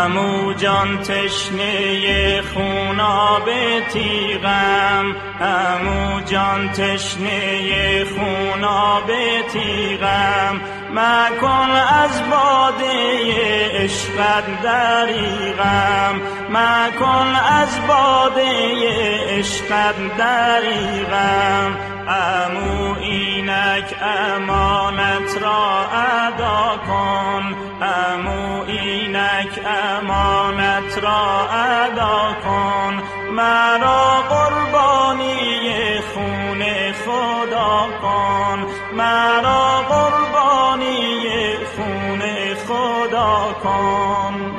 عمو جان تشنه خوناب تیغم، عمو جان تشنه خوناب تیغم، مکن از باده عشقت دریغم، مکن از باده عشقت دریغم. عمو اینک امانت را ادا کن، عمو اینک امانت را ادا کن، مرا قربانی خون خدا کن، مرا قربانی خون خدا کن.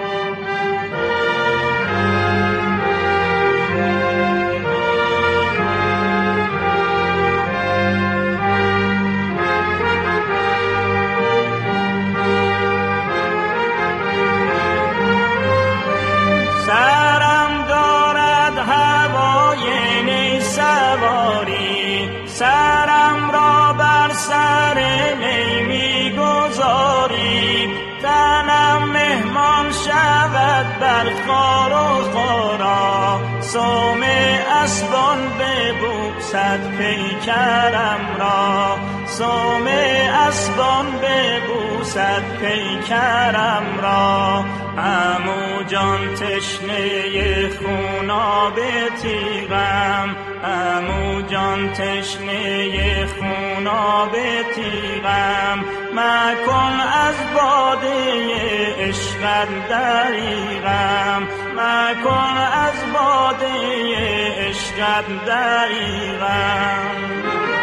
سرم را بر سر می می‌گذاری، تنم مهمان شود بر خار و خورا، سوم اسبان ببوسد پیکرم را، سوم اسبان ببوسد پیکرم را. عمو جان تشنه خوناب تیغم، عمو جان تشنه خوناب تیغم، مکن از باده عشقت دریغم، مکن از باده عشقت دریغم.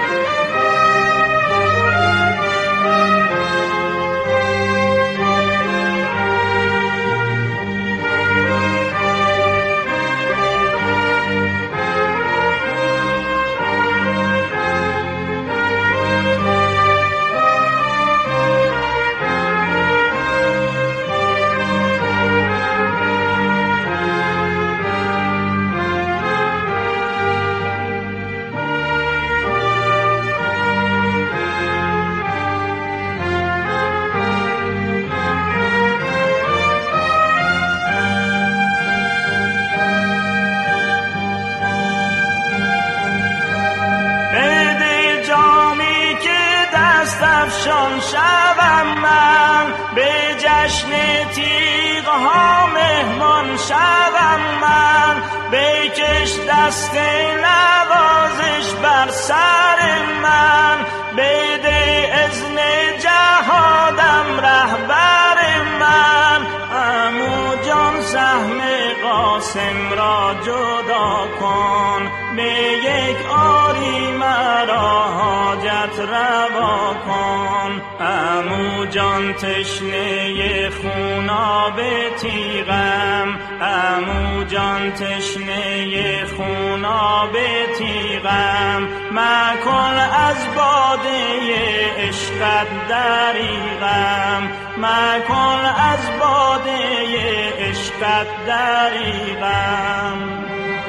دستفشان شوم من، به جشن تیغ ها مهمان شوم من، بکش دست نوازش بر سر من، بده اذن جهادم رهبر من. عمو جان سهم قاسم را جدا کن، به یک آری مرا حاجت روا کن. عمو جان تشنه خوناب تیغم، عمو جان تشنه خوناب تیغم، مکن از باده عشقت دریغم، مکن از باده عشقت دریغم.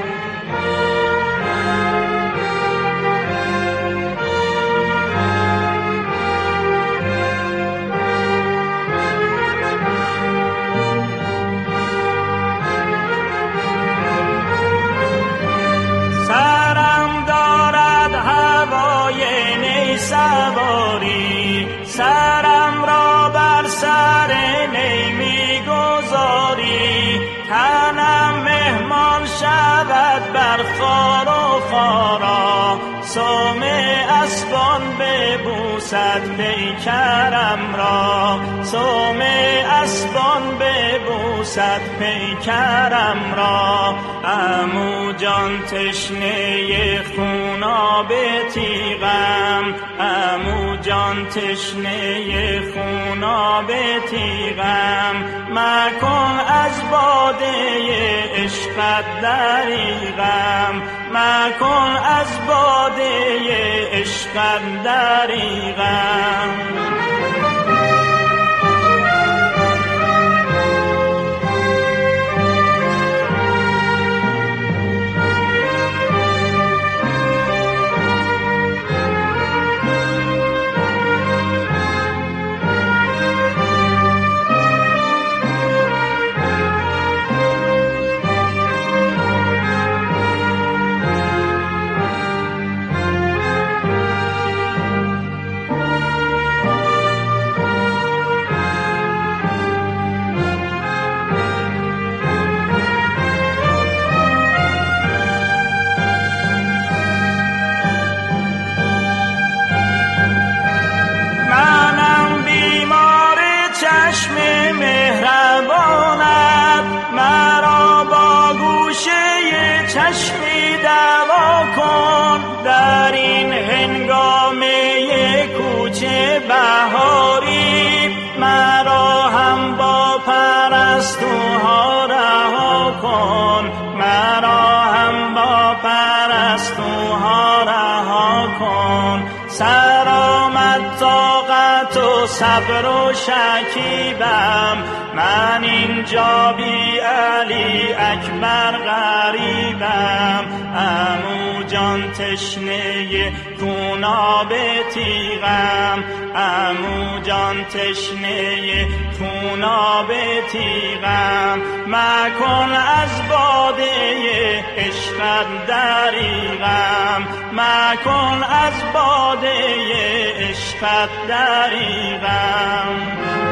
سواری سرم را بر سر نی می‌گذاری، تنم مهمان شود بر خار و خارا، سوم اسبان ببوسد پیکرم را، سوم اسبان ببوسد پیکرم را. عمو جان تشنه خوناب تیغم، عمو جان تشنه خوناب تیغم، مکن از باده عشقت دریغم، مکن از باده عشقت دریغم. ها رها کن، مرا هم با پرستوها رها کن. سرآمد طاقت و صبر و شکیبم، من اینجا بی علی اکبر غریبم. عمو جان تشنه خوناب تیغم، عمو جان تشنه خوناب تیغم. مکن از باده عشقت دریغم، مکن از باده عشقت دریغم.